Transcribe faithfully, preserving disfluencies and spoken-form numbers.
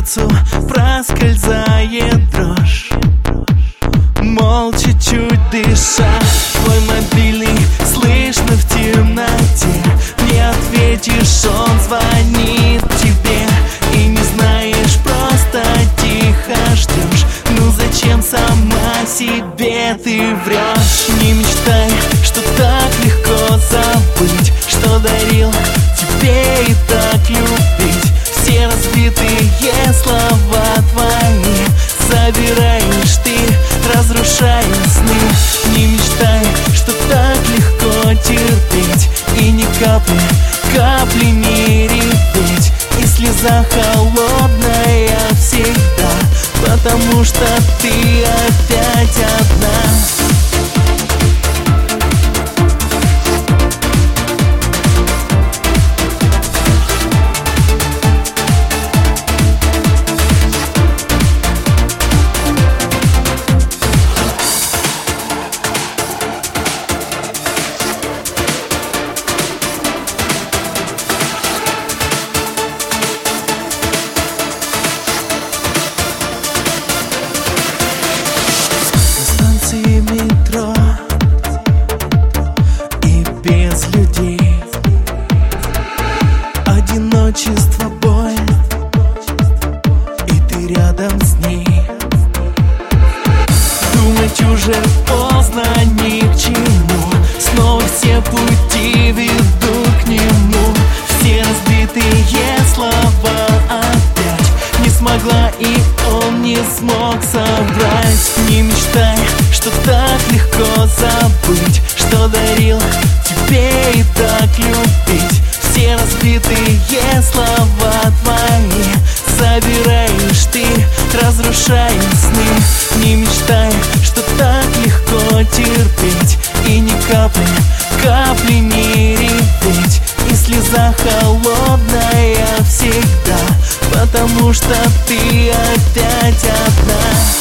сердцу проскользает дрожь. Молча, чуть дыша, твой мобильный слышно в темноте. Не ответишь, он звонит тебе, и не знаешь, просто тихо ждешь. Ну зачем сама себе ты врешь? Не мечтай, что так легко забыть, что дарил тебе и так любить. Все разбитые слова твои забираешь ты, разрушая сны. Не мечтай, что так легко терпеть и ни капли, капли не реветь. И слеза холодная всегда, потому что ты опять одна. Метро и без людей, одиночество, боль, и ты рядом с ней. Думать уже поздно, ни к чему, снова все пути ведут к нему. Все разбитые слова опять не смогла, и он не смог собрать. Не мечтай, что так легко забыть, что дарил тебе и так любить. Все разбитые слова твои забираешь ты, разрушая сны. Не мечтай, что так легко терпеть и ни капли, капли не реветь. И слеза холодная всегда, потому что ты опять одна.